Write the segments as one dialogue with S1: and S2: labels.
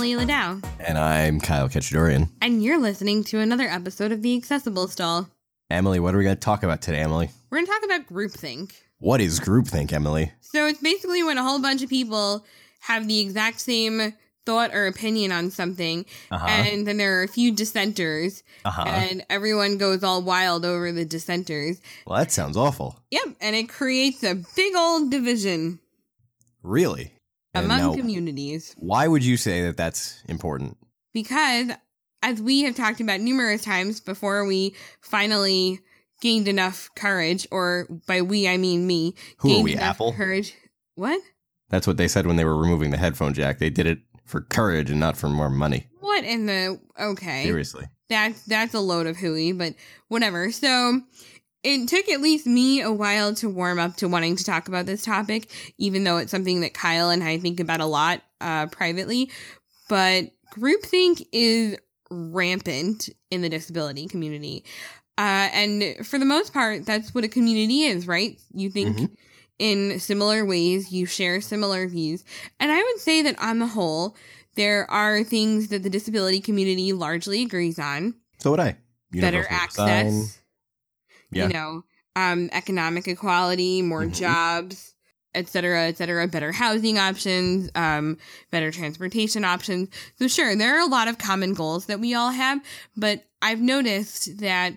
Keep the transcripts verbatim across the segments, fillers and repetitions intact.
S1: Emily Ladow.
S2: And I'm Kyle Ketchadorian.
S1: And you're listening to another episode of The Accessible Stall.
S2: Emily, what are we going to talk about today, Emily?
S1: We're going to talk about groupthink.
S2: What is groupthink, Emily?
S1: So it's basically when a whole bunch of people have the exact same thought or opinion on something, uh-huh. and then there are a few dissenters, uh-huh. and everyone goes all wild over the dissenters.
S2: Well, that sounds awful.
S1: Yep, and it creates a big old division.
S2: Really?
S1: Among now, communities.
S2: Why would you say that that's important?
S1: Because, as we have talked about numerous times before we finally gained enough courage, or by we, I mean me.
S2: Who are we, Apple?
S1: Courage. What?
S2: That's what they said when they were removing the headphone jack. They did it for courage and not for more money.
S1: What in the... Okay.
S2: Seriously.
S1: That's, that's a load of hooey, but whatever. So... It took at least me a while to warm up to wanting to talk about this topic, even though it's something that Kyle and I think about a lot uh, privately. But groupthink is rampant in the disability community. Uh, and for the most part, that's what a community is, right? You think mm-hmm. in similar ways, you share similar views. And I would say that on the whole, there are things that the disability community largely agrees on.
S2: So would I.
S1: Better access.
S2: Design. Yeah.
S1: You know, um, economic equality, more mm-hmm. jobs, et cetera, et cetera, better housing options, um, better transportation options. So sure, there are a lot of common goals that we all have, but I've noticed that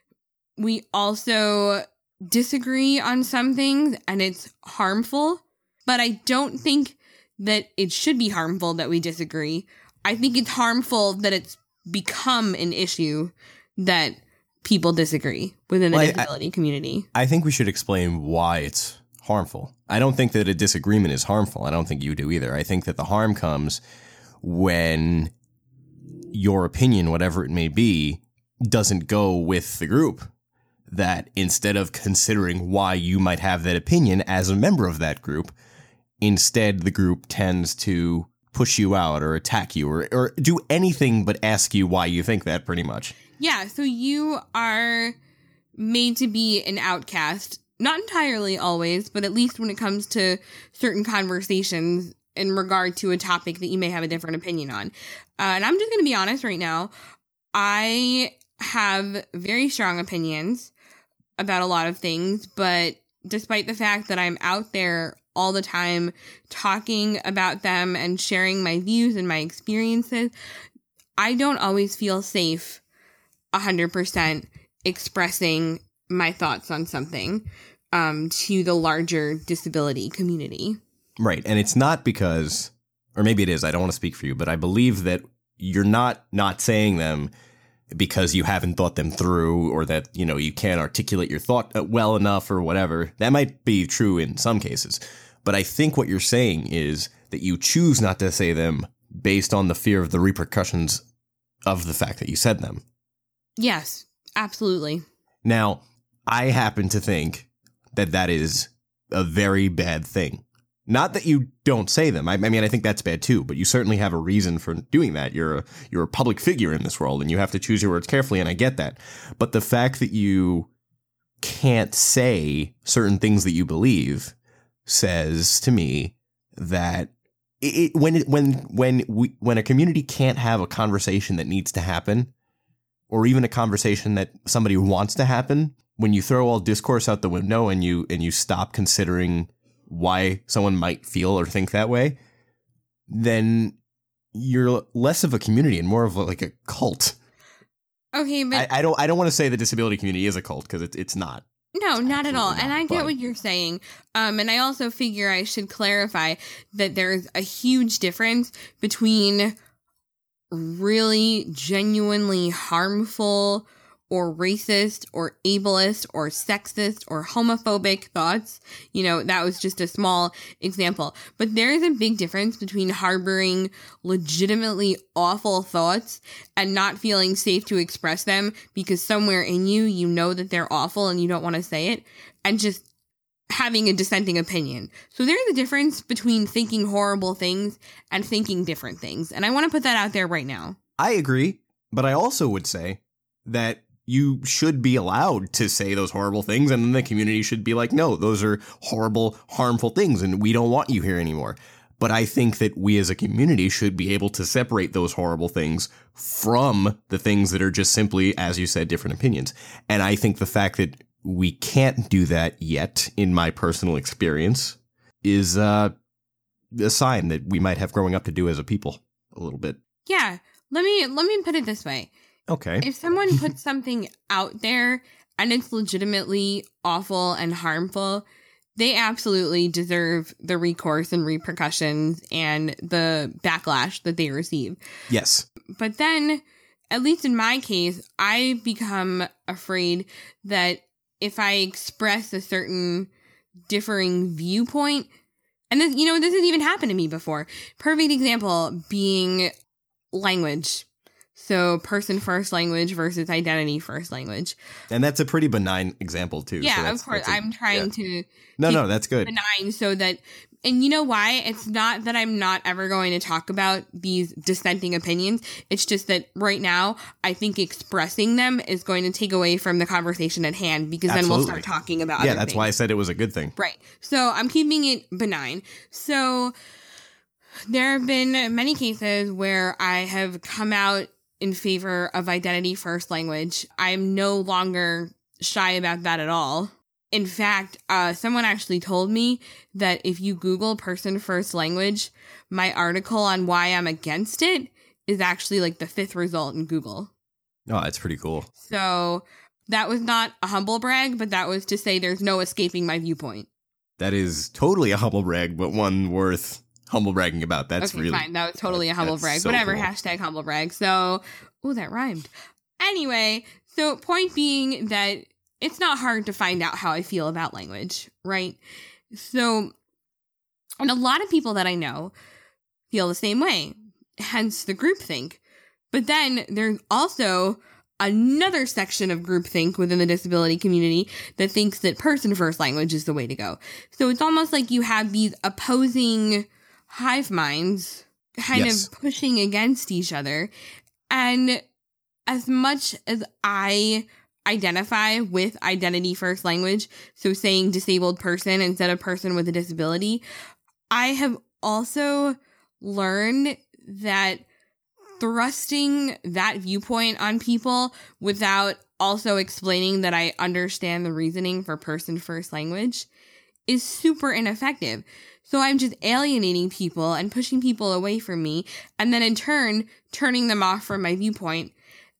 S1: we also disagree on some things and it's harmful, but I don't think that it should be harmful that we disagree. I think it's harmful that it's become an issue that people disagree within the well, disability I, community.
S2: I think we should explain why it's harmful. I don't think that a disagreement is harmful. I don't think you do either. I think that the harm comes when your opinion, whatever it may be, doesn't go with the group. That instead of considering why you might have that opinion as a member of that group, instead the group tends to push you out or attack you or, or do anything but ask you why you think that, pretty much.
S1: Yeah, so you are made to be an outcast, not entirely always, but at least when it comes to certain conversations in regard to a topic that you may have a different opinion on. Uh, and I'm just going to be honest right now. I have very strong opinions about a lot of things, but despite the fact that I'm out there all the time talking about them and sharing my views and my experiences, I don't always feel safe one hundred percent expressing my thoughts on something um, to the larger disability community.
S2: Right. And it's not because, or maybe it is, I don't want to speak for you, but I believe that you're not not saying them because you haven't thought them through or that, you know, you can't articulate your thought well enough or whatever. That might be true in some cases. But I think what you're saying is that you choose not to say them based on the fear of the repercussions of the fact that you said them.
S1: Yes, absolutely.
S2: Now, I happen to think that that is a very bad thing. Not that you don't say them. I, I mean, I think that's bad too, but you certainly have a reason for doing that. You're a, you're a public figure in this world and you have to choose your words carefully, and I get that. But the fact that you can't say certain things that you believe says to me that it, when it, when when we when a community can't have a conversation that needs to happen, or even a conversation that somebody wants to happen, when you throw all discourse out the window and you and you stop considering why someone might feel or think that way, then you're less of a community and more of a, like a cult.
S1: Okay, but
S2: I, I don't I don't want to say the disability community is a cult because it, it's not.
S1: No,
S2: it's
S1: not at all. Not, and I get
S2: but.
S1: what you're saying. Um, and I also figure I should clarify that there's a huge difference between really genuinely harmful or racist or ableist or sexist or homophobic thoughts. You know, that was just a small example. But there is a big difference between harboring legitimately awful thoughts and not feeling safe to express them because somewhere in you, you know that they're awful and you don't want to say it, and just having a dissenting opinion. So there's a difference between thinking horrible things and thinking different things. And I want to put that out there right now.
S2: I agree, but I also would say that you should be allowed to say those horrible things, and then the community should be like, no, those are horrible, harmful things, and we don't want you here anymore. But I think that we as a community should be able to separate those horrible things from the things that are just simply, as you said, different opinions. And I think the fact that we can't do that yet, in my personal experience, is uh, a sign that we might have growing up to do as a people a little bit.
S1: Yeah. Let me let me put it this way.
S2: Okay.
S1: If someone puts something out there and it's legitimately awful and harmful, they absolutely deserve the recourse and repercussions and the backlash that they receive.
S2: Yes.
S1: But then, at least in my case, I become afraid that if I express a certain differing viewpoint, and this, you know, this has even happened to me before. Perfect example being language. So person first language versus identity first language.
S2: And that's a pretty benign example too.
S1: Yeah,
S2: so
S1: of course. i I'm trying yeah. to
S2: No, no, that's good.
S1: Benign so that, and you know why? It's not that I'm not ever going to talk about these dissenting opinions. It's just that right now, I think expressing them is going to take away from the conversation at hand, because
S2: Absolutely.
S1: then we'll start talking about
S2: Yeah,
S1: other
S2: that's
S1: things.
S2: why I said it was a good thing.
S1: Right. So I'm keeping it benign. So there have been many cases where I have come out in favor of identity first language. I'm no longer shy about that at all. In fact, uh, someone actually told me that if you Google person first language, my article on why I'm against it is actually like the fifth result in Google.
S2: Oh, that's pretty cool.
S1: So that was not a humble brag, but that was to say there's no escaping my viewpoint.
S2: That is totally a humble brag, but one worth humble bragging about. That's
S1: okay,
S2: really
S1: fine. That was totally a humble brag.
S2: So
S1: Whatever,
S2: cool.
S1: hashtag humble brag. So, oh, that rhymed. Anyway, so point being that it's not hard to find out how I feel about language, right? So, and a lot of people that I know feel the same way, hence the groupthink. But then there's also another section of groupthink within the disability community that thinks that person first language is the way to go. So it's almost like you have these opposing hive minds kind
S2: Yes.
S1: of pushing against each other. And as much as I identify with identity first language, so saying disabled person instead of person with a disability, I have also learned that thrusting that viewpoint on people without also explaining that I understand the reasoning for person first language is super ineffective. So I'm just alienating people and pushing people away from me, and then in turn, turning them off from my viewpoint.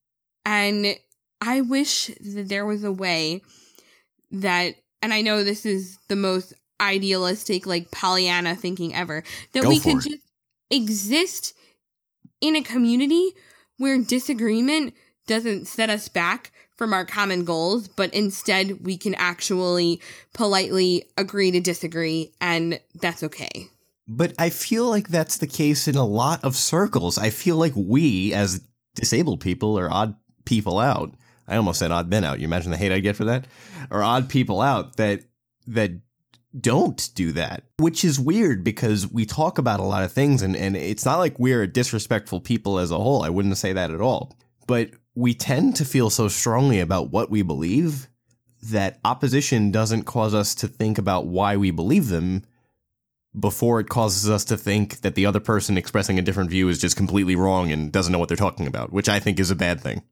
S1: And I wish that there was a way that, and I know this is the most idealistic, like Pollyanna thinking ever, that
S2: Go
S1: we
S2: for
S1: could
S2: it.
S1: just exist in a community where disagreement doesn't set us back from our common goals, but instead we can actually politely agree to disagree, and that's okay.
S2: But I feel like that's the case in a lot of circles. I feel like we, as disabled people, are odd people out. I almost said odd men out. You imagine the hate I get for that? Or odd people out that that don't do that, which is weird because we talk about a lot of things, and, and it's not like we're disrespectful people as a whole. I wouldn't say that at all. But we tend to feel so strongly about what we believe that opposition doesn't cause us to think about why we believe them before it causes us to think that the other person expressing a different view is just completely wrong and doesn't know what they're talking about, which I think is a bad thing.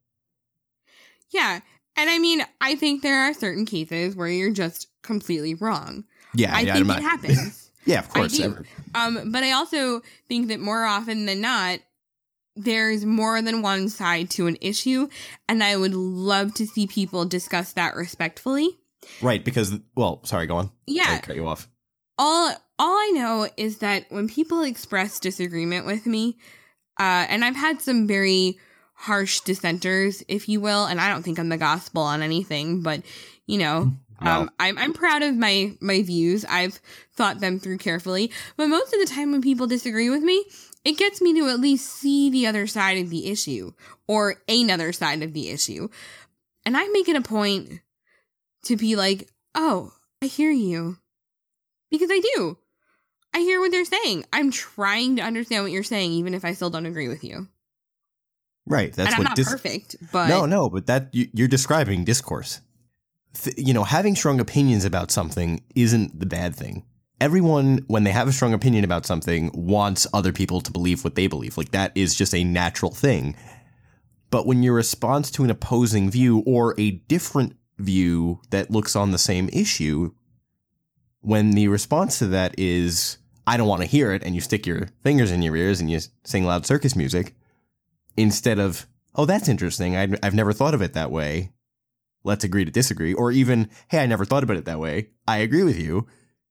S1: Yeah. And I mean, I think there are certain cases where you're just completely wrong.
S2: Yeah,
S1: I
S2: yeah,
S1: think
S2: I'm
S1: it
S2: not-
S1: happens.
S2: Yeah, of course.
S1: I do.
S2: Ever.
S1: Um, but I also think that more often than not, there's more than one side to an issue, and I would love to see people discuss that respectfully.
S2: Right, because, well, sorry, go on.
S1: Yeah.
S2: Sorry to cut you off.
S1: All all I know is that when people express disagreement with me, uh, and I've had some very harsh dissenters, if you will, and I don't think I'm the gospel on anything, but you know,
S2: No.
S1: um, I'm I'm proud of my my views. I've thought them through carefully, but most of the time when people disagree with me, it gets me to at least see the other side of the issue or another side of the issue, and I make it a point to be like, oh, I hear you. Because I do. I hear what they're saying. I'm trying to understand what you're saying, even if I still don't agree with you.
S2: Right, that's
S1: and I'm
S2: what
S1: not
S2: dis-
S1: perfect, but
S2: No, no, but that you, you're describing discourse. Th- you know, having strong opinions about something isn't the bad thing. everyone, when they have a strong opinion about something, wants other people to believe what they believe. Like, that is just a natural thing. But when your response to an opposing view or a different view that looks on the same issue, when the response to that is, I don't want to hear it, and you stick your fingers in your ears and you sing loud circus music, instead of, oh, that's interesting, I've, I've never thought of it that way, let's agree to disagree, or even, hey, I never thought about it that way, I agree with you,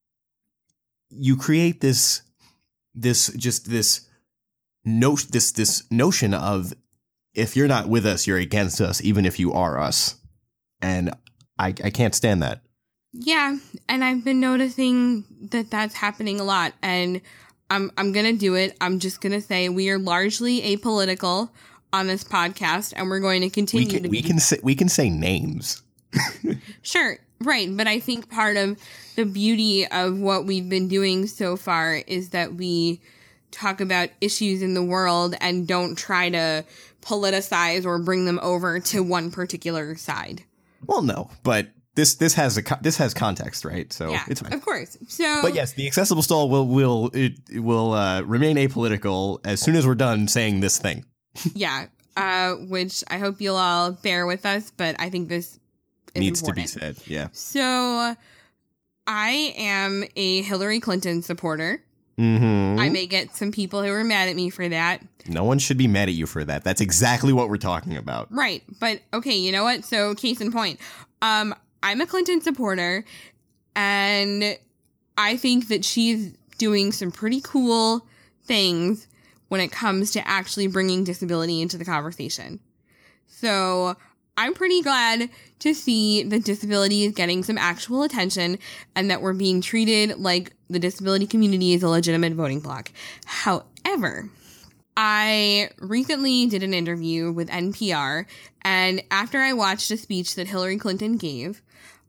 S2: you create this, this, just this, no, this, this notion of, if you're not with us, you're against us, even if you are us. And I, I can't stand that.
S1: Yeah, and I've been noticing that that's happening a lot, and I'm I'm gonna do it. I'm just gonna say we are largely apolitical on this podcast, and we're going to continue
S2: we can,
S1: to
S2: we
S1: be.
S2: can say we can say names.
S1: Sure, right, but I think part of the beauty of what we've been doing so far is that we talk about issues in the world and don't try to politicize or bring them over to one particular side.
S2: Well, no, but this this has a this has context, right? So
S1: Yeah,
S2: it's fine.
S1: of course. So,
S2: But yes, the accessible stall will will it, it will uh, remain apolitical as soon as we're done saying this thing.
S1: yeah, uh, which I hope you'll all bear with us, but I think this is
S2: Needs
S1: important.
S2: to be said. Yeah.
S1: So, I am a Hillary Clinton supporter.
S2: Mm-hmm.
S1: I may get some people who are mad at me for that.
S2: No one should be mad at you for that. That's exactly what we're talking about.
S1: Right. But okay, you know what? So case in point, um, I'm a Clinton supporter, and I think that she's doing some pretty cool things when it comes to actually bringing disability into the conversation. So I'm pretty glad to see that disability is getting some actual attention and that we're being treated like the disability community is a legitimate voting bloc. However, I recently did an interview with N P R, and after I watched a speech that Hillary Clinton gave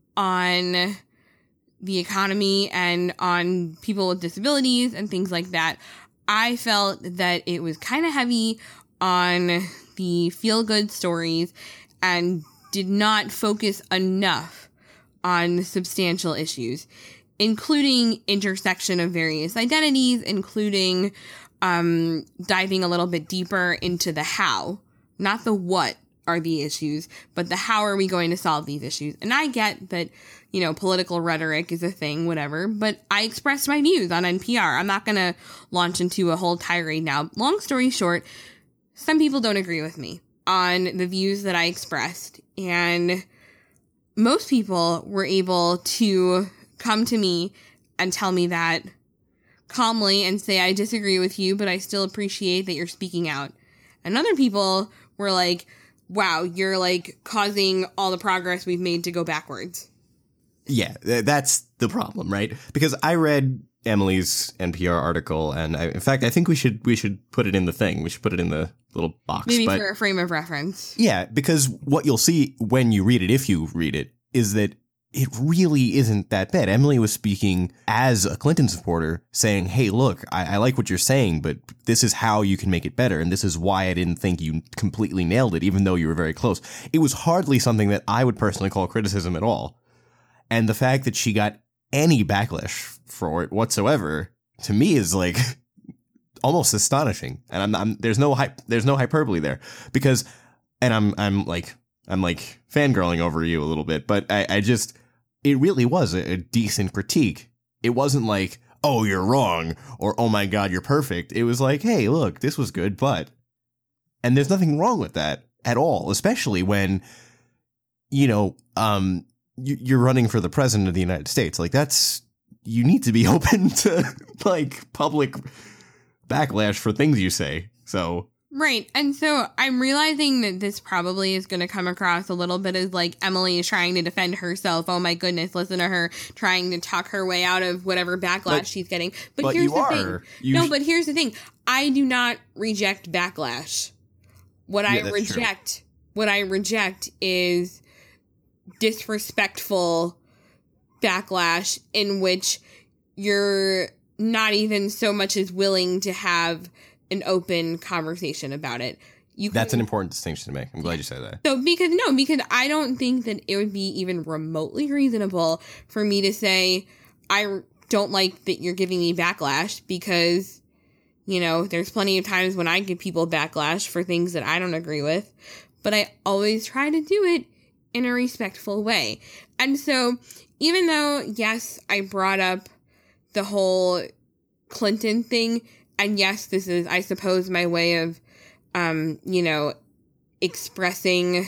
S1: on the economy and on people with disabilities and things like that, I felt that it was kind of heavy on the feel-good stories and did not focus enough on substantial issues, including intersection of various identities, including um, diving a little bit deeper into the how, not the what are the issues, but the how are we going to solve these issues. And I get that, you know, political rhetoric is a thing, whatever, but I expressed my views on N P R. I'm not going to launch into a whole tirade now. Long story short, some people don't agree with me on the views that I expressed, and most people were able to come to me and tell me that calmly and say, I disagree with you, but I still appreciate that you're speaking out. And other people were like, wow, you're like causing all the progress we've made to go backwards.
S2: Yeah, th- that's the problem, right? Because I read Emily's N P R article, and I, in fact, I think we should we should put it in the thing. We should put it in the little box.
S1: Maybe
S2: but,
S1: for a frame of reference.
S2: Yeah, because what you'll see when you read it, if you read it, is that it really isn't that bad. Emily was speaking as a Clinton supporter, saying, hey, look, I, I like what you're saying, but this is how you can make it better, and this is why I didn't think you completely nailed it, even though you were very close. It was hardly something that I would personally call criticism at all. And the fact that she got any backlash for it whatsoever, to me, is like almost astonishing. And I'm, I'm there's no hype, there's no hyperbole there, because, and I'm I'm like I'm like fangirling over you a little bit, but I, I just it really was a, a decent critique. It wasn't like, oh, you're wrong, or oh my God, you're perfect. It was like, hey, look, this was good, but, and there's nothing wrong with that at all, especially when, you know, um. you're running for the president of the United States. Like, that's, you need to be open to like public backlash for things you say. So.
S1: Right. And so I'm realizing that this probably is going to come across a little bit as like Emily is trying to defend herself. Oh my goodness, listen to her trying to talk her way out of whatever backlash but, she's getting. But,
S2: but
S1: here's
S2: you
S1: the
S2: are.
S1: thing.
S2: You
S1: no,
S2: sh-
S1: but here's the thing. I do not reject backlash. What
S2: yeah,
S1: I reject, true. what I reject is disrespectful backlash in which you're not even so much as willing to have an open conversation about it. You
S2: That's
S1: can,
S2: an important distinction to make. I'm glad you said that.
S1: So because no, because I don't think that it would be even remotely reasonable for me to say I don't like that you're giving me backlash because, you know, there's plenty of times when I give people backlash for things that I don't agree with, but I always try to do it in a respectful way. And so even though, yes, I brought up the whole Clinton thing, and yes, this is, I suppose, my way of, um, you know, expressing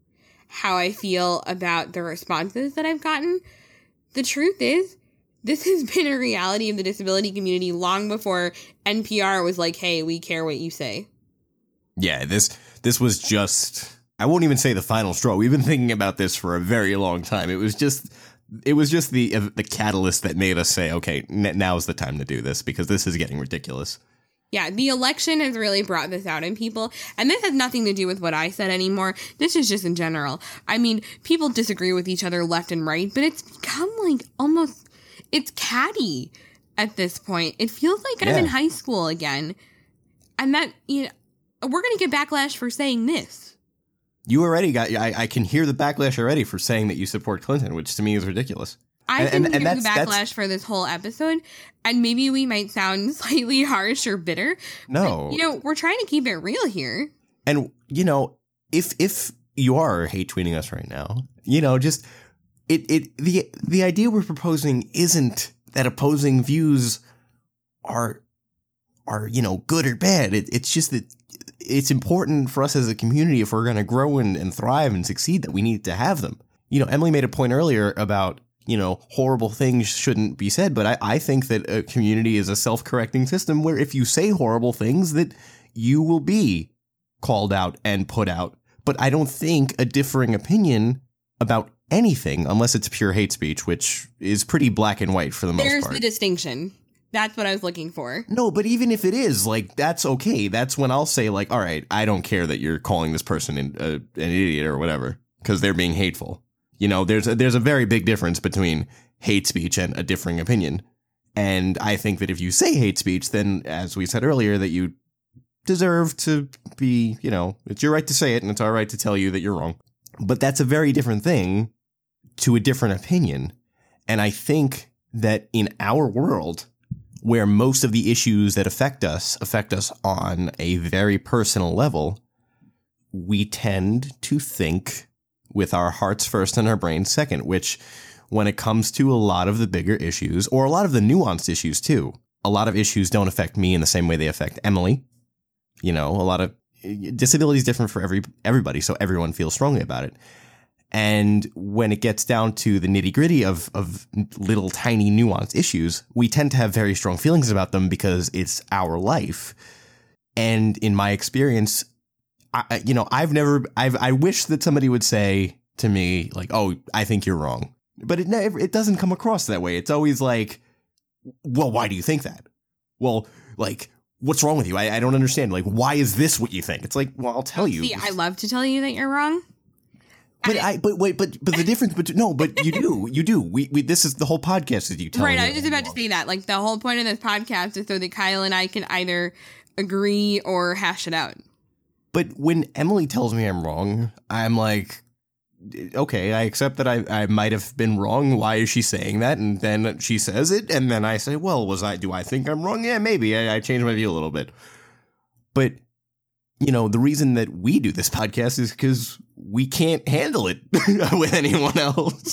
S1: how I feel about the responses that I've gotten, the truth is, this has been a reality of the disability community long before N P R was like, hey, we care what you say.
S2: Yeah, this this was just, I won't even say the final straw. We've been thinking about this for a very long time. It was just, it was just the uh, the catalyst that made us say, okay, n- now's the time to do this because this is getting ridiculous.
S1: Yeah, the election has really brought this out in people. And this has nothing to do with what I said anymore. This is just in general. I mean, people disagree with each other left and right, but it's become like almost, it's catty at this point. It feels like
S2: Yeah.
S1: I'm in high school again. And that, you know, we're going to get backlash for saying this.
S2: You already got, I, I can hear the backlash already for saying that you support Clinton, which to me is ridiculous.
S1: I
S2: And-
S1: can
S2: and- and
S1: hear the
S2: that's-
S1: backlash
S2: that's-
S1: for this whole episode, and maybe we might sound slightly harsh or bitter.
S2: No.
S1: But, you know, we're trying to keep it real here.
S2: And, you know, if if you are hate tweeting us right now, you know, just it it the the idea we're proposing isn't that opposing views are are, you know, good or bad. It, it's just that it's important for us as a community, if we're going to grow and, and thrive and succeed, that we need to have them. You know, Emily made a point earlier about, you know, horrible things shouldn't be said, but I, I think that a community is a self-correcting system where if you say horrible things, that you will be called out and put out. But I don't think a differing opinion about anything, unless it's pure hate speech, which is pretty black and white for the most
S1: There's
S2: part.
S1: the distinction. That's what I was looking for.
S2: No, but even if it is, like, that's okay. That's when I'll say, like, all right, I don't care that you're calling this person an, uh, an idiot or whatever, because they're being hateful. You know, there's a, there's a very big difference between hate speech and a differing opinion. And I think that if you say hate speech, then, as we said earlier, that you deserve to be, you know, it's your right to say it, and it's our right to tell you that you're wrong. But that's a very different thing to a different opinion. And I think that in our world, where most of the issues that affect us affect us on a very personal level, we tend to think with our hearts first and our brains second, which when it comes to a lot of the bigger issues, or a lot of the nuanced issues too, a lot of issues don't affect me in the same way they affect Emily. You know, a lot of disability is different for every everybody, so everyone feels strongly about it. And when it gets down to the nitty gritty of, of little tiny nuanced issues, we tend to have very strong feelings about them because it's our life. And in my experience, I, you know, I've never, I've, I wish that somebody would say to me like, oh, I think you're wrong. But it never, it doesn't come across that way. It's always like, well, why do you think that? Well, like, what's wrong with you? I, I don't understand. Like, why is this what you think? It's like, well, I'll tell you.
S1: See, I love to tell you that you're wrong.
S2: But I, but wait, but but the difference, but no, but you do, you do. We, we this is the whole podcast is you telling
S1: Right,
S2: me
S1: I was just
S2: I'm
S1: about to
S2: wrong.
S1: say that. Like, the whole point of this podcast is so that Kyle and I can either agree or hash it out.
S2: But when Emily tells me I'm wrong, I'm like, okay, I accept that I, I might have been wrong. Why is she saying that? And then she says it, and then I say, well, was I? Do I think I'm wrong? Yeah, maybe. I, I changed my view a little bit. But you know, the reason that we do this podcast is because we can't handle it with anyone else.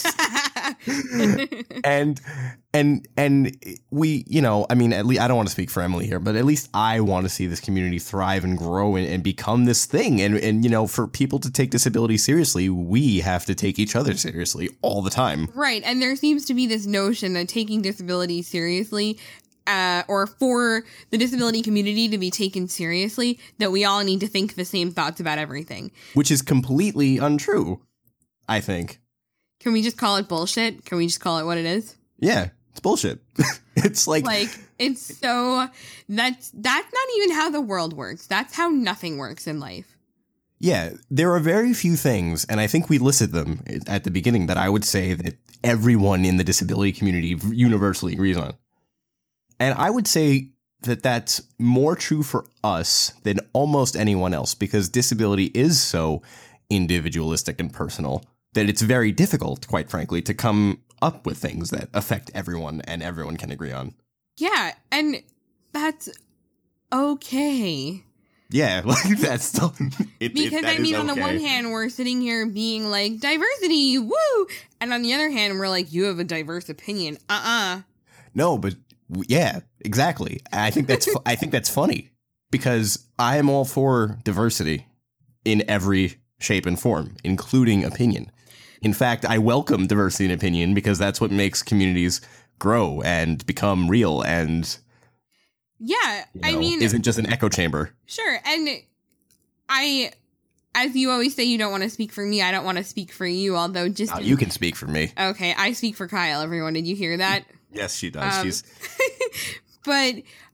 S2: and and and we, you know, I mean, at least I don't want to speak for Emily here, but at least I want to see this community thrive and grow and, and become this thing. And and you know, for people to take disability seriously, we have to take each other seriously all the time.
S1: Right, and there seems to be this notion that taking disability seriously, uh, or for the disability community to be taken seriously, that we all need to think the same thoughts about everything.
S2: Which is completely untrue, I think.
S1: Can we just call it bullshit? Can we just call it what it is?
S2: Yeah, it's bullshit. It's like,
S1: Like, it's so, that's, that's not even how the world works. That's how nothing works in life.
S2: yeah, there are very few things, and I think we listed them at the beginning, that I would say that everyone in the disability community universally agrees on. And I would say that that's more true for us than almost anyone else, because disability is so individualistic and personal that it's very difficult, quite frankly, to come up with things that affect everyone and everyone can agree on.
S1: Yeah, and that's okay.
S2: Yeah, like that's still it,
S1: because
S2: it, that
S1: I mean,
S2: is
S1: on the
S2: okay.
S1: one hand, we're sitting here being like diversity, woo, and on the other hand, we're like, you have a diverse opinion. Uh uh
S2: No, but w- yeah, exactly. I think that's fu- I think that's funny because I am all for diversity in every shape and form, including opinion. In fact, I welcome diversity in opinion because that's what makes communities grow and become real and.
S1: Yeah,
S2: You
S1: I
S2: know,
S1: mean,
S2: isn't just an echo chamber.
S1: Sure, and I, as you always say, you don't want to speak for me. I don't want to speak for you, although just
S2: Oh, you can speak for me.
S1: okay, I speak for Kyle. Everyone, did you hear that?
S2: Yes, she does.
S1: Um,
S2: She's
S1: But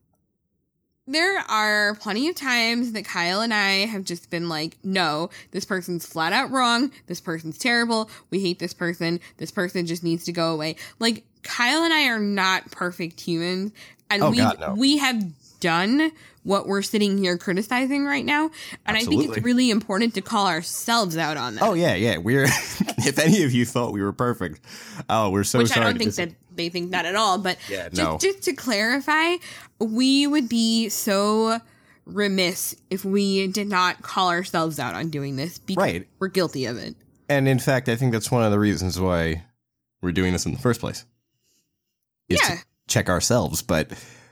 S1: there are plenty of times that Kyle and I have just been like, no, this person's flat out wrong. This person's terrible. We hate this person. This person just needs to go away. Like, Kyle and I are not perfect humans. And
S2: Oh,
S1: we
S2: God, no.
S1: we have done what we're sitting here criticizing right now. And I think
S2: Absolutely.
S1: it's really important to call ourselves out on that.
S2: Oh yeah, yeah. We're if any of you thought we were perfect, oh, we're so
S1: Which
S2: sorry.
S1: I don't
S2: to
S1: think
S2: dis-
S1: that they think that at all. But
S2: Yeah,
S1: just,
S2: no.
S1: just to clarify, we would be so remiss if we did not call ourselves out on doing this because
S2: Right.
S1: we're guilty of it.
S2: And in fact, I think that's one of the reasons why we're doing this in the first place. Is
S1: Yeah.
S2: to check ourselves, but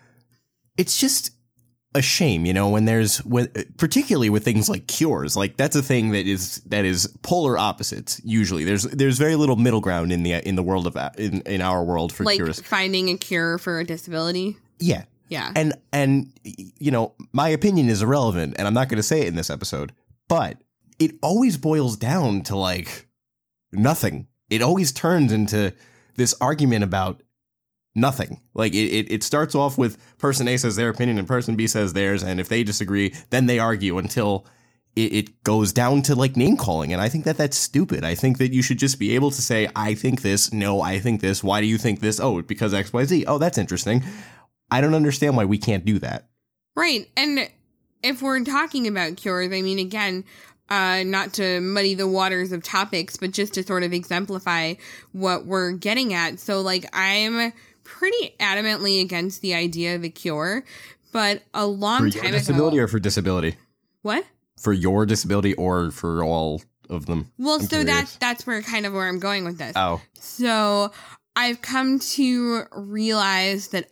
S2: it's just a shame, you know, when there's when particularly with things like cures, like that's a thing that is that is polar opposites. Usually, there's there's very little middle ground in the in the world of in in our world for
S1: Like
S2: cures.
S1: finding a cure for a disability.
S2: Yeah,
S1: Yeah.
S2: and and you know, my opinion is irrelevant, and I'm not going to say it in this episode, but it always boils down to like nothing. It always turns into this argument about nothing. Like it, it, it starts off with person A says their opinion and person B says theirs, and if they disagree, then they argue until it, it goes down to like name calling. And I think that that's stupid. I think that you should just be able to say, I think this. No, I think this. Why do you think this? Oh, because X, Y, Z. Oh, that's interesting. I don't understand why we can't do that.
S1: Right. And if we're talking about cures, I mean, again, uh, not to muddy the waters of topics, but just to sort of exemplify what we're getting at. So, like, I'm pretty adamantly against the idea of a cure, but a long
S2: For
S1: time
S2: your disability
S1: ago.
S2: or for disability?
S1: What?
S2: For your disability or for all of them?
S1: Well,
S2: I'm
S1: so
S2: curious.
S1: that's that's where kind of where I'm going with this.
S2: Oh,
S1: So I've come to realize that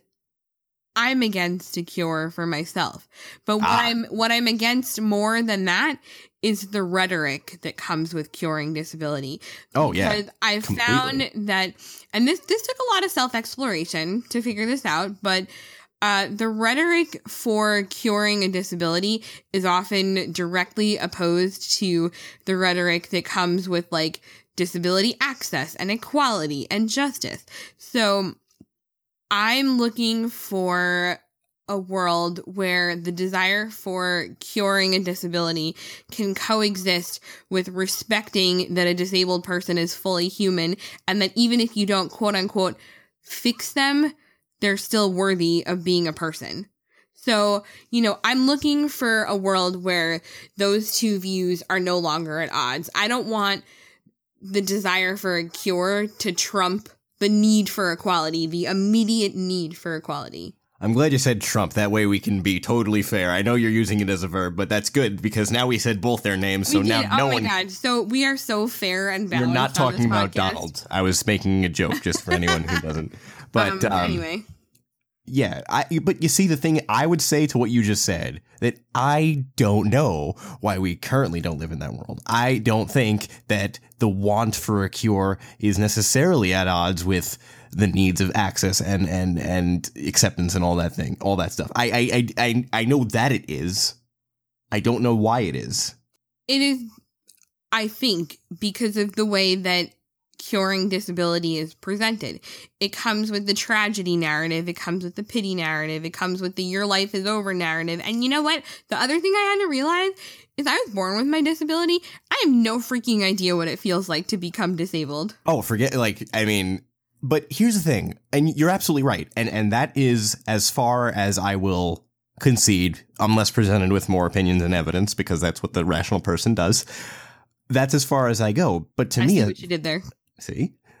S1: I'm against a cure for myself. But what
S2: Ah.
S1: I'm what I'm against more than that is the rhetoric that comes with curing disability.
S2: Oh, yeah.
S1: Because I've
S2: Completely.
S1: found that, and this this took a lot of self-exploration to figure this out, but uh, the rhetoric for curing a disability is often directly opposed to the rhetoric that comes with like disability access and equality and justice. So I'm looking for a world where the desire for curing a disability can coexist with respecting that a disabled person is fully human and that even if you don't quote unquote fix them, they're still worthy of being a person. So, you know, I'm looking for a world where those two views are no longer at odds. I don't want the desire for a cure to trump the need for equality, the immediate need for equality.
S2: I'm glad you said Trump. That way we can be totally fair. I know you're using it as a verb, but that's good because now we said both their names. So
S1: we
S2: now
S1: did.
S2: no
S1: oh my
S2: one.
S1: God. So we are so fair and
S2: You're
S1: balanced.
S2: not
S1: on
S2: talking
S1: this
S2: about
S1: podcast.
S2: Donald. I was making a joke just for anyone who doesn't. But
S1: um,
S2: um,
S1: anyway.
S2: yeah, I, but you see the thing I would say to what you just said, that I don't know why we currently don't live in that world. I don't think that the want for a cure is necessarily at odds with the needs of access and, and, and acceptance and all that thing, all that stuff. I, I, I, I, I know that it is. I don't know why it is.
S1: It is, I think, because of the way that curing disability is presented. It comes with the tragedy narrative. It comes with the pity narrative. It comes with the your life is over narrative. And you know what? The other thing I had to realize is I was born with my disability. I have no freaking idea what it feels like to become disabled.
S2: Oh, forget, like, I mean, but here's the thing, and you're absolutely right. And, and that is as far as I will concede, unless presented with more opinions and evidence, because that's what the rational person does. That's as far as I go. But to
S1: I
S2: me,
S1: see
S2: uh,
S1: what you did there.
S2: see,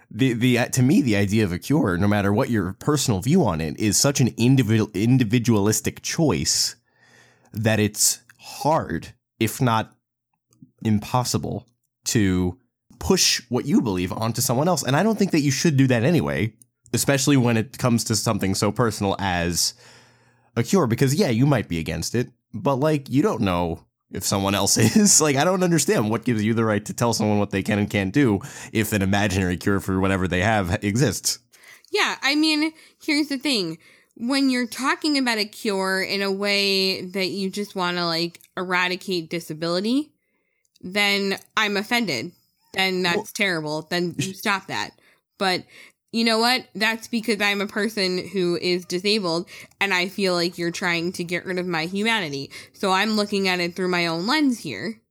S2: the the uh, to me, the idea of a cure, no matter what your personal view on it, is such an individual individualistic choice that it's hard, if not impossible, to push what you believe onto someone else. And I don't think that you should do that anyway, especially when it comes to something so personal as a cure, because yeah, you might be against it, but like, you don't know if someone else is. Like, I don't understand what gives you the right to tell someone what they can and can't do if an imaginary cure for whatever they have exists.
S1: Yeah, I mean, here's the thing. When you're talking about a cure in a way that you just want to, like, eradicate disability, then I'm offended. Then that's well, terrible. Then you stop that. But you know what? That's because I'm a person who is disabled, and I feel like you're trying to get rid of my humanity. So I'm looking at it through my own lens here.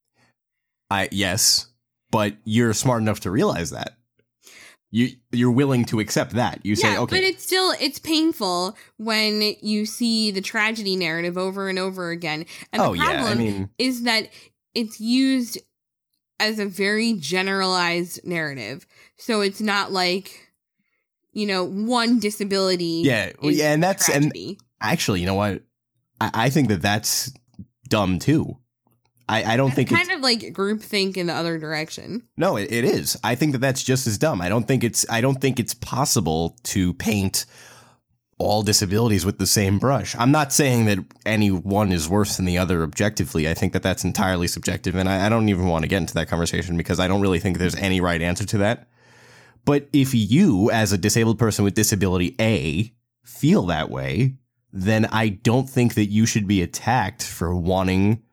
S2: I yes, but you're smart enough to realize that. You you're willing to accept that. You say,
S1: yeah,
S2: okay.
S1: But it's still it's painful when you see the tragedy narrative over and over again. And
S2: oh,
S1: the problem
S2: yeah, I mean,
S1: is that it's used as a very generalized narrative. So it's not like, you know, one disability.
S2: Yeah, well, yeah, and that's tragedy. And actually, you know what? I, I think that that's dumb too. I, I don't
S1: that's
S2: think
S1: kind
S2: it's
S1: of like groupthink in the other direction.
S2: No, it, it is. I think that that's just as dumb. I don't think it's. I don't think it's possible to paint all disabilities with the same brush. I'm not saying that any one is worse than the other objectively. I think that that's entirely subjective, and I, I don't even want to get into that conversation because I don't really think there's any right answer to that. But if you, as a disabled person with disability A, feel that way, then I don't think that you should be attacked for wanting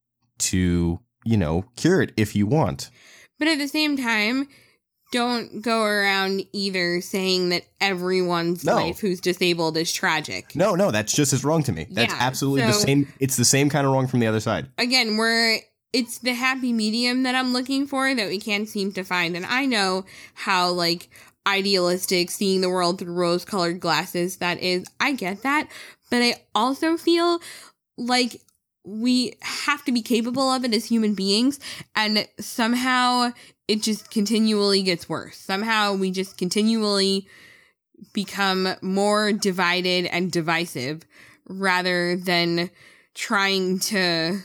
S2: to, you know, cure it if you want.
S1: But at the same time, don't go around either saying that everyone's
S2: no.
S1: life who's disabled is tragic.
S2: No, no, that's just as wrong to me. That's
S1: yeah,
S2: absolutely
S1: so,
S2: the same. It's the same kind of wrong from the other side.
S1: Again, we're... It's the happy medium that I'm looking for that we can't seem to find. And I know how, like, idealistic, seeing the world through rose-colored glasses that is. I get that. But I also feel like we have to be capable of it as human beings. And somehow it just continually gets worse. Somehow we just continually become more divided and divisive rather than trying to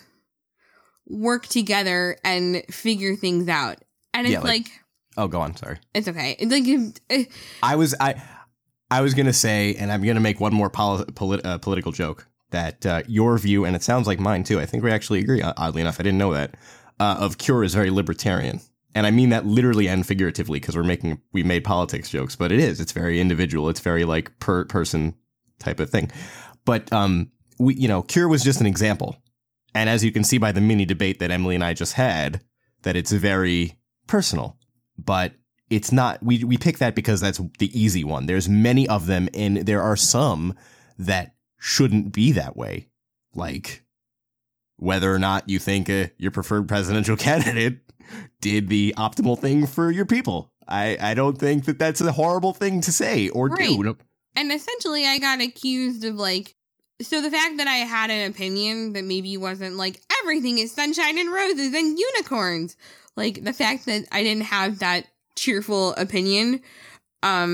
S1: work together and figure things out. And it's yeah, like, like
S2: oh go on sorry
S1: it's okay. It's like uh,
S2: I was I I was gonna say, and I'm gonna make one more poli- polit- uh, political joke, that uh, your view, and it sounds like mine too, I think we actually agree, oddly enough, I didn't know that, uh, of cure is very libertarian. And I mean that literally and figuratively, because we're making we made politics jokes, but it is it's very individual, it's very like per person type of thing. But um we you know cure was just an example. And as you can see by the mini debate that Emily and I just had, that it's very personal. But it's not, we we pick that because that's the easy one. There's many of them, and there are some that shouldn't be that way. Like whether or not you think uh, your preferred presidential candidate did the optimal thing for your people. I, I don't think that that's a horrible thing to say or right. do.
S1: And essentially I got accused of like, so the fact that I had an opinion that maybe wasn't like everything is sunshine and roses and unicorns, like the fact that I didn't have that cheerful opinion, um,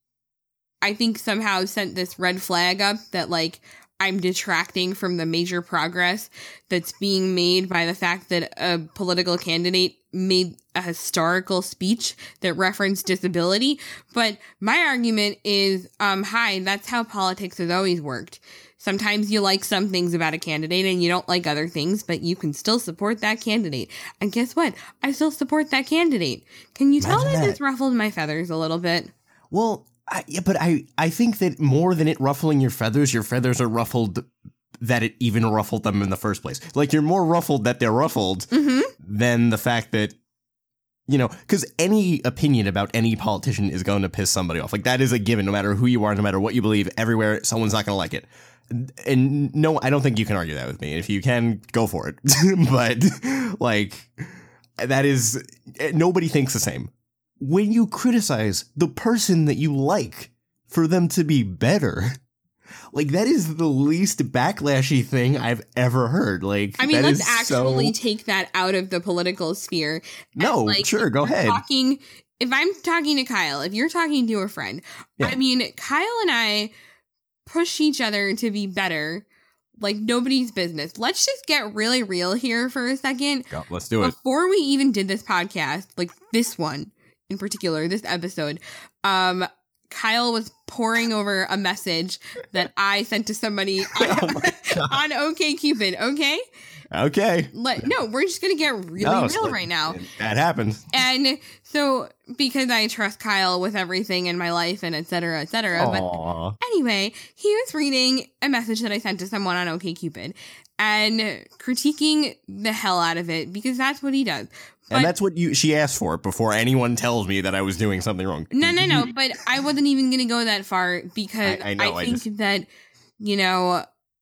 S1: I think somehow sent this red flag up that like I'm detracting from the major progress that's being made by the fact that a political candidate made a historical speech that referenced disability. But my argument is, um, hi, that's how politics has always worked. Sometimes you like some things about a candidate and you don't like other things, but you can still support that candidate. And guess what? I still support that candidate. Can you tell that this ruffled my feathers a little bit?
S2: Well, I, yeah, but I, I think that more than it ruffling your feathers, your feathers are ruffled that it even ruffled them in the first place. Like, you're more ruffled that they're ruffled
S1: mm-hmm.
S2: than the fact that, you know, because any opinion about any politician is going to piss somebody off. Like, that is a given, no matter who you are, no matter what you believe, everywhere, someone's not going to like it. And no, I don't think you can argue that with me. If you can, go for it. But, like, that is, nobody thinks the same. When you criticize the person that you like for them to be better, like, that is the least backlashy thing I've ever heard. Like,
S1: I mean,
S2: that
S1: let's
S2: is
S1: actually
S2: so...
S1: take that out of the political sphere.
S2: No,
S1: like,
S2: sure, go ahead.
S1: Talking if I'm talking to Kyle, if you're talking to a friend, yeah. I mean, Kyle and I push each other to be better like nobody's business. Let's just get really real here for a second.
S2: Go, let's do it.
S1: Before we even did this podcast, like this one in particular, this episode, um, Kyle was poring over a message that I sent to somebody on, oh on OkCupid, okay?
S2: Okay.
S1: Let, no, we're just going to get really no, real like, right now.
S2: That happens.
S1: And so, because I trust Kyle with everything in my life and et cetera, et cetera. Aww. But anyway, he was reading a message that I sent to someone on OkCupid and critiquing the hell out of it because that's what he does. But,
S2: and that's what you she asked for before anyone tells me that I was doing something wrong.
S1: No, no, no. But I wasn't even going to go that far because I, I, know, I think I just... that, you know,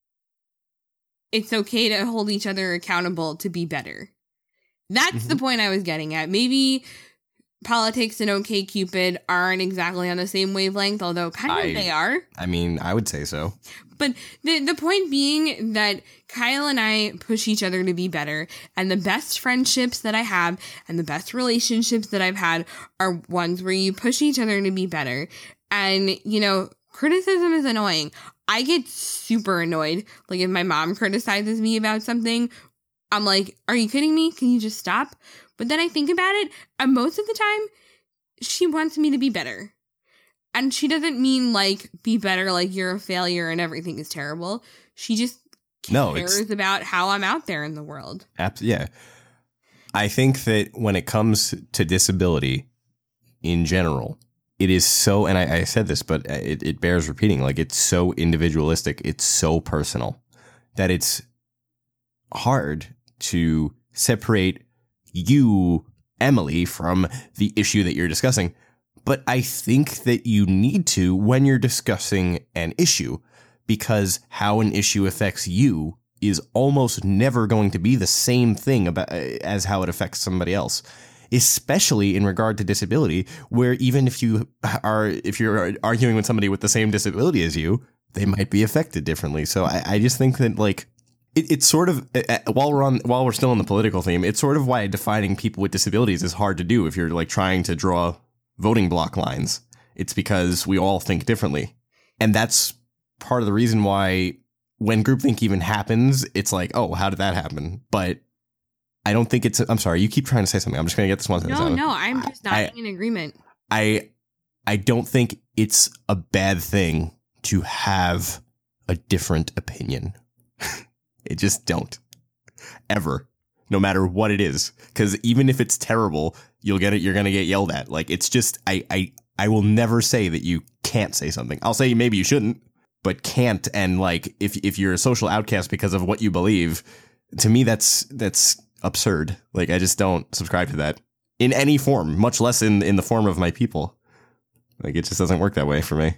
S1: it's okay to hold each other accountable to be better. That's mm-hmm. the point I was getting at. Maybe politics and OkCupid aren't exactly on the same wavelength, although kind of I, they are.
S2: I mean, I would say so.
S1: But the the point being that Kyle and I push each other to be better, and the best friendships that I have and the best relationships that I've had are ones where you push each other to be better. And, you know, criticism is annoying. I get super annoyed. Like, if my mom criticizes me about something, I'm like, are you kidding me? Can you just stop? But then I think about it, and most of the time, she wants me to be better. And she doesn't mean, like, be better, like you're a failure and everything is terrible. She just cares no, about how I'm out there in the world.
S2: Abs- yeah. I think that when it comes to disability in general, it is so, and I, I said this, but it, it bears repeating, like, it's so individualistic, it's so personal, that it's hard to separate you, Emily, from the issue that you're discussing. But I think that you need to when you're discussing an issue, because how an issue affects you is almost never going to be the same thing about as how it affects somebody else, especially in regard to disability, where even if you are if you're arguing with somebody with the same disability as you, they might be affected differently. So I, I just think that, like, it, it's sort of uh, while we're on while we're still on the political theme, it's sort of why defining people with disabilities is hard to do if you're like trying to draw voting block lines. It's because we all think differently. And that's part of the reason why when groupthink even happens, it's like, oh, how did that happen? But I don't think it's, I'm sorry, you keep trying to say something. I'm just going to get this one.
S1: No, no, I'm just not I, in agreement.
S2: I, I don't think it's a bad thing to have a different opinion. It just don't. Ever. No matter what it is. Because even if it's terrible, you'll get it. You're going to get yelled at. Like, it's just, I, I, I will never say that you can't say something. I'll say maybe you shouldn't, but can't. And like, if, if you're a social outcast because of what you believe, to me, that's, that's absurd. Like, I just don't subscribe to that in any form, much less in, in the form of my people. Like, it just doesn't work that way for me.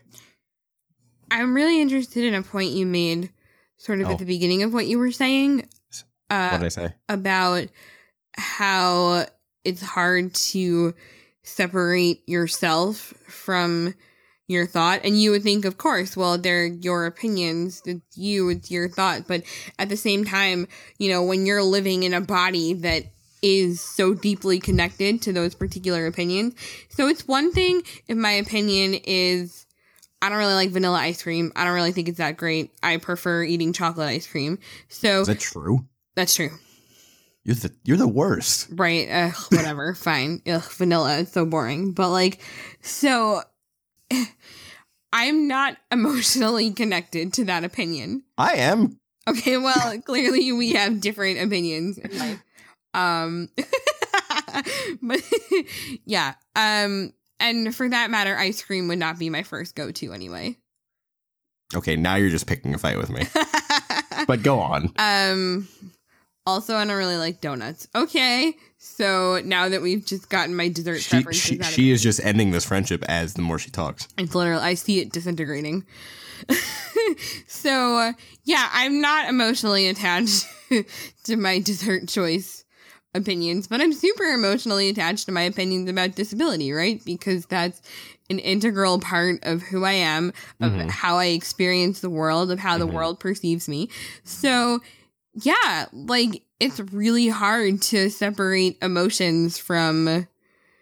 S1: I'm really interested in a point you made sort of oh. at the beginning of what you were saying. Uh,
S2: what did I say?
S1: About how it's hard to separate yourself from your thought. And you would think, of course, well, they're your opinions. It's you, it's your thought. But at the same time, you know, when you're living in a body that is so deeply connected to those particular opinions. So it's one thing if my opinion is, I don't really like vanilla ice cream. I don't really think it's that great. I prefer eating chocolate ice cream. So
S2: is that true?
S1: That's true.
S2: You're the you're the worst.
S1: Right. Ugh, whatever. Fine. Ugh, vanilla. It's so boring. But like, so I'm not emotionally connected to that opinion.
S2: I am.
S1: Okay. Well, clearly we have different opinions in life. Um, but yeah. Um, and for that matter, ice cream would not be my first go-to anyway.
S2: Okay. Now you're just picking a fight with me. But go on.
S1: Um. Also, I don't really like donuts. Okay, so now that we've just gotten my dessert
S2: she,
S1: preferences
S2: she,
S1: out of
S2: she
S1: it,
S2: is just ending this friendship as the more she talks.
S1: It's literally, I see it disintegrating. So, uh, yeah, I'm not emotionally attached to my dessert choice opinions, but I'm super emotionally attached to my opinions about disability, right? Because that's an integral part of who I am, of mm-hmm. how I experience the world, of how mm-hmm. the world perceives me. So, yeah, like, it's really hard to separate emotions from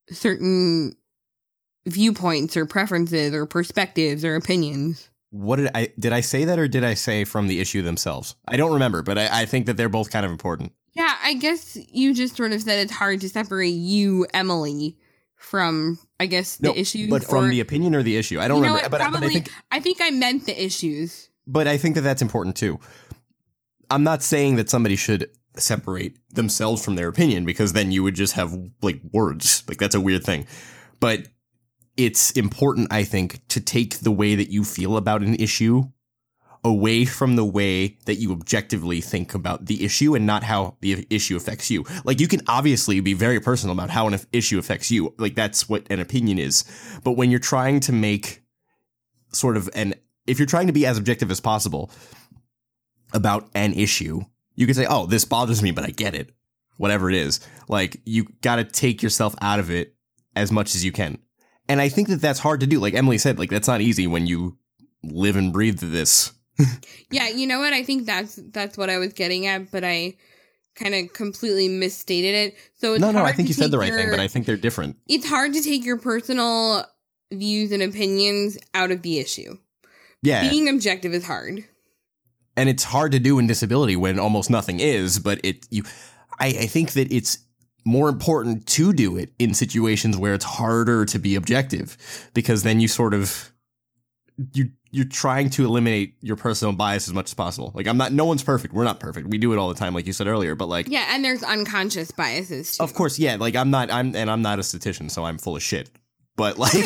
S1: certain viewpoints or preferences or perspectives or opinions.
S2: What did I did I say that or did I say from the issue themselves? I don't remember, but I, I think that they're both kind of important.
S1: Yeah, I guess you just sort of said it's hard to separate you, Emily, from, I guess, the
S2: no,
S1: issues.
S2: But from
S1: or,
S2: the opinion or the issue? I don't
S1: you know
S2: remember.
S1: what,
S2: But,
S1: probably,
S2: but I think
S1: I think I meant the issues.
S2: But I think that that's important too. I'm not saying that somebody should separate themselves from their opinion, because then you would just have like words. Like that's a weird thing. But it's important, I think, to take the way that you feel about an issue away from the way that you objectively think about the issue and not how the issue affects you. Like, you can obviously be very personal about how an issue affects you. Like, that's what an opinion is. But when you're trying to make sort of an, if you're trying to be as objective as possible about an issue, you can say, oh, this bothers me, but I get it. Whatever it is. Like, you got to take yourself out of it as much as you can. And I think that that's hard to do. Like Emily said, like, that's not easy when you live and breathe this.
S1: Yeah, you know what? I think that's that's what I was getting at, but I kind of completely misstated it. So it's
S2: no, no,
S1: hard
S2: I think
S1: to
S2: you said the right
S1: your,
S2: thing, but I think they're different.
S1: It's hard to take your personal views and opinions out of the issue.
S2: Yeah.
S1: Being objective is hard.
S2: And it's hard to do in disability when almost nothing is, but it you I, I think that it's more important to do it in situations where it's harder to be objective, because then you sort of you you're trying to eliminate your personal bias as much as possible. Like, I'm not, no one's perfect. We're not perfect. We do it all the time, like you said earlier, but like,
S1: yeah, and there's unconscious biases too.
S2: Of course, yeah. Like, I'm not, I'm, and I'm not a statistician, so I'm full of shit. But like,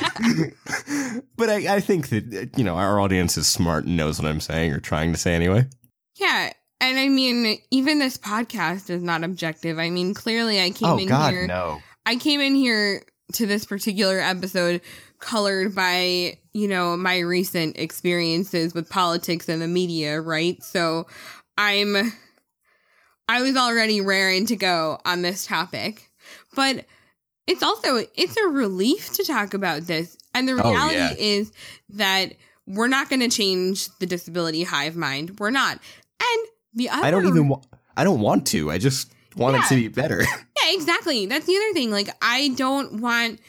S2: but I, I think that, you know, our audience is smart and knows what I'm saying or trying to say anyway.
S1: Yeah. And I mean, even this podcast is not objective. I mean, clearly I came
S2: oh,
S1: in
S2: God,
S1: here.
S2: no.
S1: I came in here to this particular episode colored by, you know, my recent experiences with politics and the media, right? So I'm, I was already raring to go on this topic. But it's also, it's a relief to talk about this. And the reality
S2: oh, yeah.
S1: is that we're not going to change the disability hive mind. We're not. And the other...
S2: I don't even want, I don't want to. I just want
S1: yeah.
S2: it to be better.
S1: Yeah, exactly. That's the other thing. Like, I don't want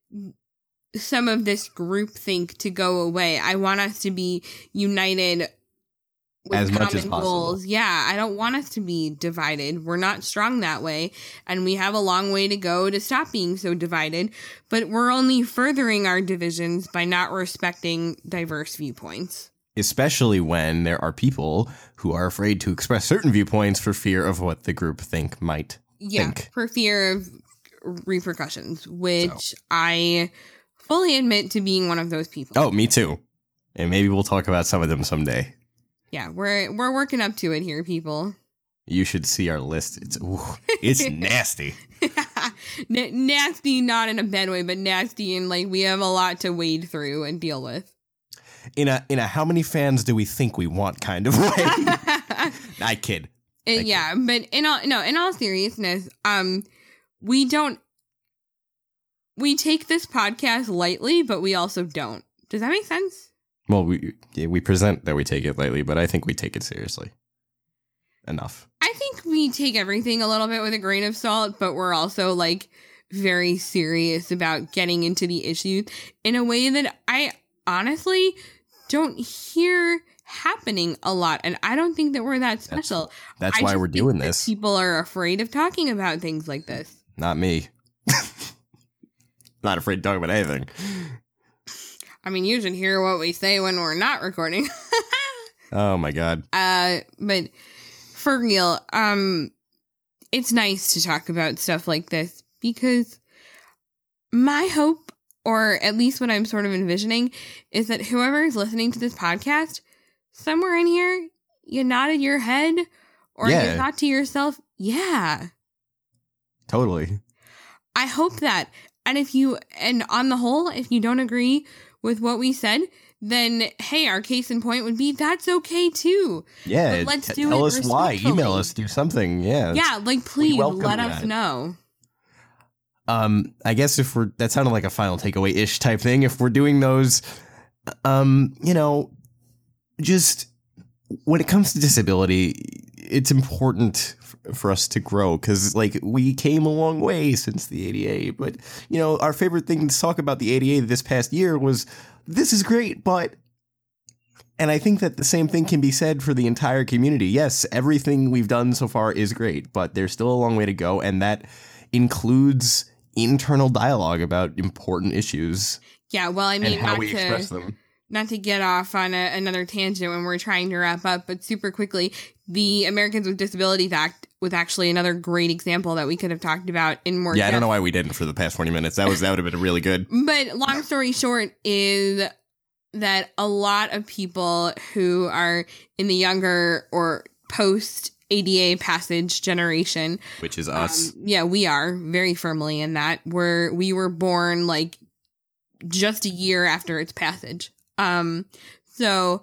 S1: some of this groupthink to go away. I want us to be united with
S2: as
S1: common
S2: much as possible.
S1: goals. Yeah, I don't want us to be divided. We're not strong that way, and we have a long way to go to stop being so divided, but we're only furthering our divisions by not respecting diverse viewpoints.
S2: Especially when there are people who are afraid to express certain viewpoints for fear of what the group think might
S1: yeah,
S2: think.
S1: For fear of repercussions, which
S2: So.
S1: I fully admit to being one of those people.
S2: Oh, me too. And maybe we'll talk about some of them someday.
S1: Yeah, we're we're working up to it here, people.
S2: You should see our list. It's ooh, it's nasty.
S1: N- nasty, not in a bad way, but nasty, and like we have a lot to wade through and deal with.
S2: In a in a how many fans do we think we want kind of way. I kid.
S1: Uh,
S2: I
S1: yeah, but in all no, in all seriousness, um, we don't we take this podcast lightly, but we also don't. Does that make sense?
S2: Well, we yeah, we present that we take it lightly, but I think we take it seriously. Enough.
S1: I think we take everything a little bit with a grain of salt, but we're also like very serious about getting into the issues in a way that I honestly don't hear happening a lot. And I don't think that we're that special.
S2: That's, that's
S1: I
S2: why
S1: just
S2: we're
S1: think
S2: doing
S1: that
S2: this.
S1: People are afraid of talking about things like this.
S2: Not me. Not afraid to talk about anything.
S1: I mean, you should hear what we say when we're not recording.
S2: Oh my God.
S1: Uh, but for real, um, it's nice to talk about stuff like this because my hope, or at least what I'm sort of envisioning, is that whoever is listening to this podcast, somewhere in here, you nodded your head or
S2: Yeah.
S1: you thought to yourself, yeah.
S2: Totally.
S1: I hope that. And if you, and on the whole, if you don't agree with what we said, then hey, our case in point would be that's okay too.
S2: Yeah.
S1: But let's
S2: t-
S1: do
S2: tell
S1: it
S2: us why.
S1: respectfully.
S2: Email us. Do something. Yeah.
S1: Yeah, like please
S2: welcome
S1: let us
S2: that.
S1: know.
S2: Um, I guess if we're, that sounded like a final takeaway ish type thing. If we're doing those, um, you know, just when it comes to disability, it's important for us to grow, because like we came a long way since the A D A. But you know, our favorite thing to talk about the A D A this past year was this is great, but. And I think that the same thing can be said for the entire community. Yes, everything we've done so far is great, but there's still a long way to go, and that includes internal dialogue about important issues.
S1: Yeah, well, I mean,
S2: and how
S1: not
S2: we
S1: to,
S2: express them.
S1: Not to get off on a, another tangent when we're trying to wrap up, but super quickly, the Americans with Disabilities Act was actually another great example that we could have talked about in more
S2: Yeah,
S1: depth.
S2: I don't know why we didn't for the past twenty minutes. That was that would have been really good.
S1: But long story short is that a lot of people who are in the younger or post A D A passage generation,
S2: which is us.
S1: Um, yeah, we are very firmly in that. We're, we were born like just a year after its passage. Um, so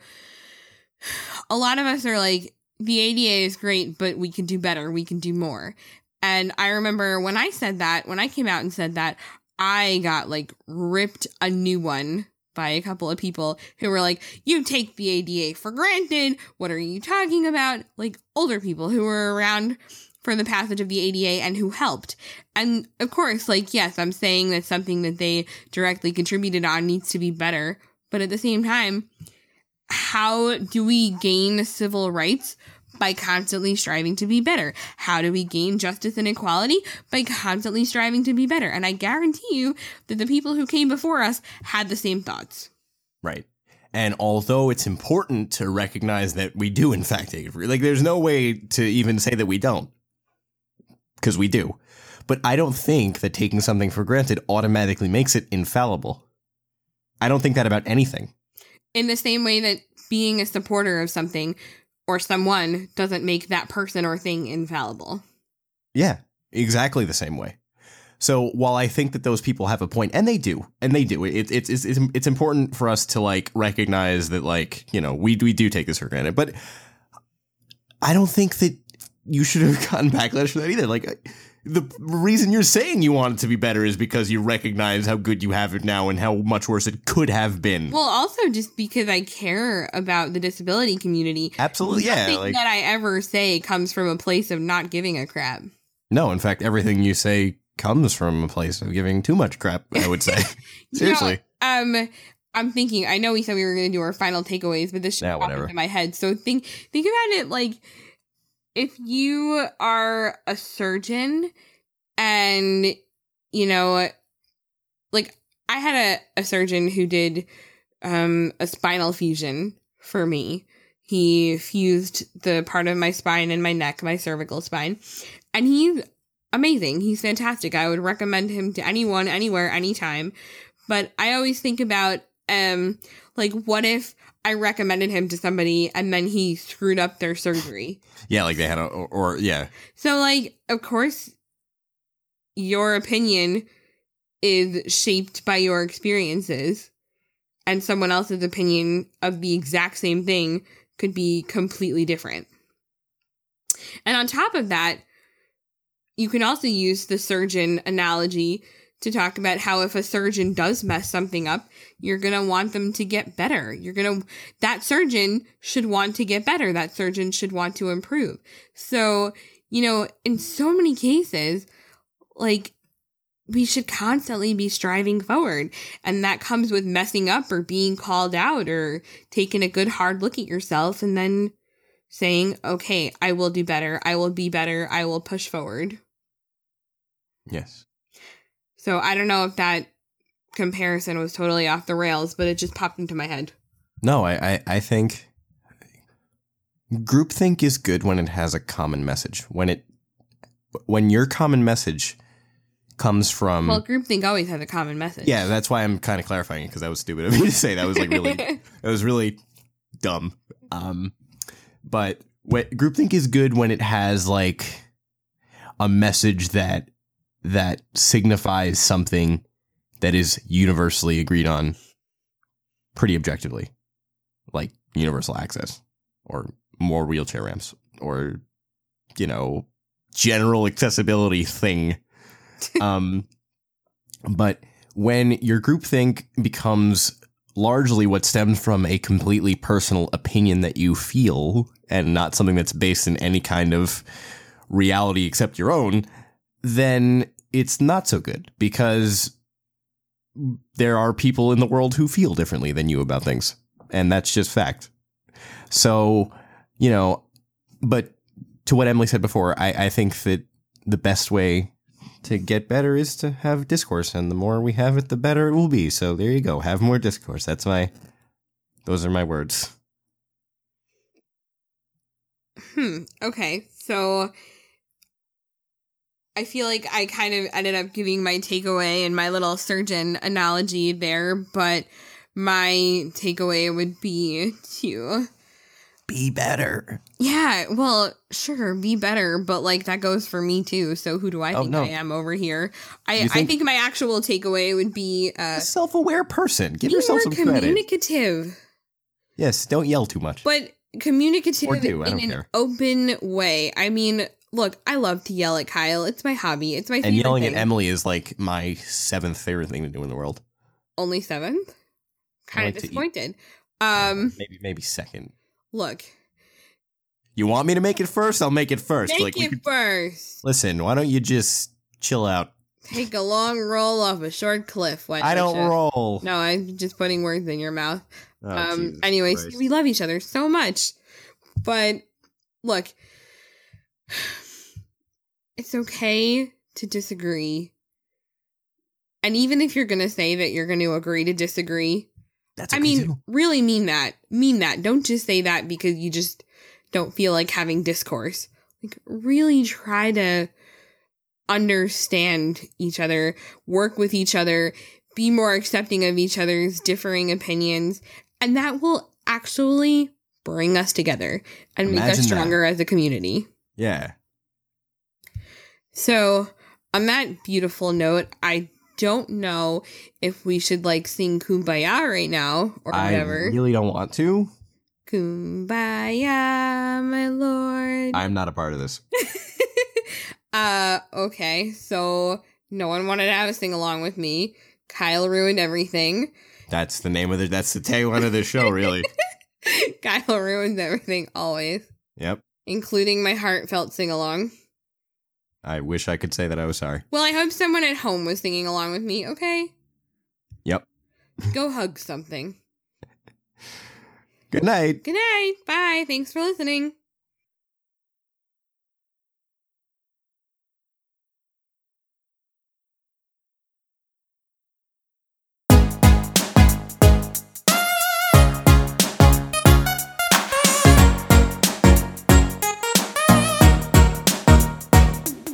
S1: a lot of us are like, the A D A is great, but we can do better. We can do more. And I remember when I said that, when I came out and said that, I got like ripped a new one by a couple of people who were like, you take the A D A for granted. What are you talking about? Like older people who were around for the passage of the A D A and who helped. And of course, like, yes, I'm saying that something that they directly contributed on needs to be better. But at the same time, how do we gain civil rights? By constantly striving to be better. How do we gain justice and equality? By constantly striving to be better. And I guarantee you that the people who came before us had the same thoughts.
S2: Right. And although it's important to recognize that we do, in fact, take it for, like, there's no way to even say that we don't. Because we do. But I don't think that taking something for granted automatically makes it infallible. I don't think that about anything.
S1: In the same way that being a supporter of something or someone doesn't make that person or thing infallible.
S2: Yeah, exactly the same way. So while I think that those people have a point, and they do, and they do, it, it, it's it's it's important for us to like recognize that, like, you know, we we do take this for granted. But I don't think that you should have gotten backlash for that either. Like, the reason you're saying you want it to be better is because you recognize how good you have it now and how much worse it could have been.
S1: Well, also just because I care about the disability community.
S2: Absolutely, yeah.
S1: Nothing
S2: like,
S1: that I ever say comes from a place of not giving a crap.
S2: No, in fact, everything you say comes from a place of giving too much crap, I would say. Seriously.
S1: You know, um, I'm thinking, I know we said we were going to do our final takeaways, but this should
S2: Yeah,
S1: pop
S2: whatever.
S1: into my head. So think, think about it like, if you are a surgeon and, you know, like I had a, a surgeon who did um, a spinal fusion for me. He fused the part of my spine and my neck, my cervical spine. And he's amazing. He's fantastic. I would recommend him to anyone, anywhere, anytime. But I always think about, um, like, what if I recommended him to somebody and then he screwed up their surgery?
S2: Yeah, like they had a, or, or yeah.
S1: So, like, of course, your opinion is shaped by your experiences, and someone else's opinion of the exact same thing could be completely different. And on top of that, you can also use the surgeon analogy to talk about how if a surgeon does mess something up, you're going to want them to get better. You're going to, that surgeon should want to get better. That surgeon should want to improve. So, you know, in so many cases, like, we should constantly be striving forward. And that comes with messing up or being called out or taking a good hard look at yourself and then saying, okay, I will do better. I will be better. I will push forward.
S2: Yes.
S1: So I don't know if that comparison was totally off the rails, but it just popped into my head.
S2: No, I, I, I think groupthink is good when it has a common message. When it, when your common message comes from...
S1: Well, groupthink always has a common message.
S2: Yeah, that's why I'm kind of clarifying it, because that was stupid of me to say. That was like really, that was really dumb. Um, but what, groupthink is good when it has like a message that that signifies something that is universally agreed on pretty objectively, like universal access or more wheelchair ramps or, you know, general accessibility thing. um, but when your groupthink becomes largely what stems from a completely personal opinion that you feel and not something that's based in any kind of reality except your own, then it's not so good because there are people in the world who feel differently than you about things. And that's just fact. So, you know, but to what Emily said before, I, I think that the best way to get better is to have discourse. And the more we have it, the better it will be. So there you go. Have more discourse. That's my, those are my words.
S1: Hmm. Okay. So I feel like I kind of ended up giving my takeaway and my little surgeon analogy there, but my takeaway would be to
S2: be better.
S1: Yeah, well, sure, be better, but like that goes for me too. So who do I
S2: Oh,
S1: think
S2: no.
S1: I am over here? I
S2: You
S1: I
S2: think-
S1: think my actual takeaway would be uh
S2: A self-aware person. Give
S1: be
S2: yourself
S1: more
S2: some credit.
S1: communicative,
S2: Yes, don't yell too much.
S1: but communicative
S2: Or do, I
S1: in
S2: don't
S1: an
S2: care.
S1: open way. I mean, look, I love to yell at Kyle. It's my hobby. It's my favorite
S2: And yelling
S1: thing.
S2: at Emily is like my seventh favorite thing to do in the world.
S1: Only seventh? Kind of
S2: like to eat.
S1: disappointed. Um,
S2: Maybe maybe second.
S1: look,
S2: You want me to make it first? I'll make it first.
S1: take
S2: like we
S1: it
S2: could-
S1: first.
S2: Listen, why don't you just chill out?
S1: Take a long roll off a short cliff. Why
S2: I don't
S1: you?
S2: roll.
S1: No, I'm just putting words in your mouth.
S2: Oh,
S1: um.
S2: Jesus
S1: Anyways,
S2: Christ.
S1: we love each other so much, but look, it's okay to disagree. And even if you're gonna say that you're gonna agree to disagree,
S2: That's
S1: I
S2: okay
S1: mean,
S2: too.
S1: really mean that. Mean that. Don't just say that because you just don't feel like having discourse. Like, really try to understand each other, work with each other, be more accepting of each other's differing opinions, and that will actually bring us together and make
S2: Imagine
S1: us
S2: that.
S1: stronger as a community.
S2: Yeah.
S1: So, on that beautiful note, I don't know if we should like sing Kumbaya right now or
S2: I
S1: whatever.
S2: really don't want to.
S1: Kumbaya, my lord.
S2: I'm not a part of this.
S1: uh, okay, so no one wanted to have a sing along with me. Kyle ruined everything.
S2: That's the name of the. That's the tagline of the show, really.
S1: Kyle ruins everything always,
S2: Yep.
S1: including my heartfelt sing along.
S2: I wish I could say that I was sorry.
S1: Well, I hope someone at home was singing along with me, okay?
S2: Yep.
S1: Go hug something.
S2: Good night.
S1: Good night. Bye. Thanks for listening.